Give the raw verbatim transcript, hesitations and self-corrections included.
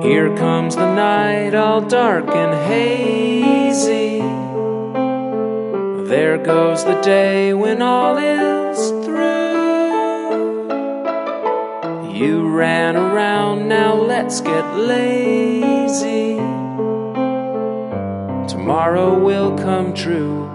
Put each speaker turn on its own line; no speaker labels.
Here comes the night, all dark and hazy. There goes the day when all is through. You ran around, now let's get lazy. Tomorrow will come true.